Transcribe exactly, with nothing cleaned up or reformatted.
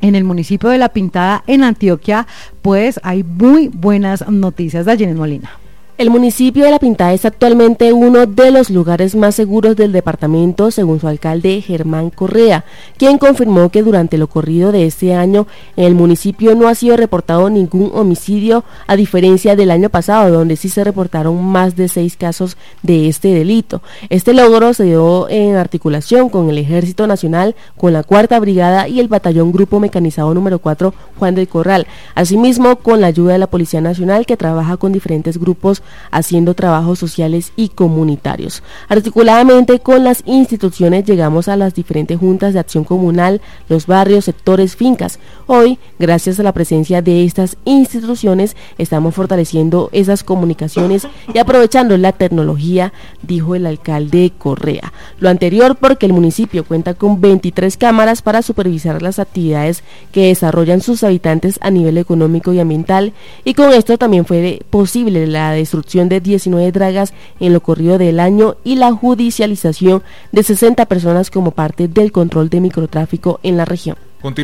en el municipio de La Pintada, en Antioquia, pues hay muy buenas noticias. Dayene Molina. El municipio de La Pintada es actualmente uno de los lugares más seguros del departamento, según su alcalde Germán Correa, quien confirmó que durante lo corrido de este año en el municipio no ha sido reportado ningún homicidio, a diferencia del año pasado, donde sí se reportaron más de seis casos de este delito. Este logro se dio en articulación con el Ejército Nacional, con la Cuarta Brigada y el Batallón Grupo Mecanizado número cuatro Juan del Corral, asimismo con la ayuda de la Policía Nacional, que trabaja con diferentes grupos haciendo trabajos sociales y comunitarios. Articuladamente con las instituciones llegamos a las diferentes juntas de acción comunal, los barrios, sectores, fincas. Hoy, gracias a la presencia de estas instituciones, estamos fortaleciendo esas comunicaciones y aprovechando la tecnología, dijo el alcalde Correa. Lo anterior porque el municipio cuenta con veintitrés cámaras para supervisar las actividades que desarrollan sus habitantes a nivel económico y ambiental, y con esto también fue posible la destrucción de diecinueve dragas en lo corrido del año y la judicialización de sesenta personas como parte del control de microtráfico en la región.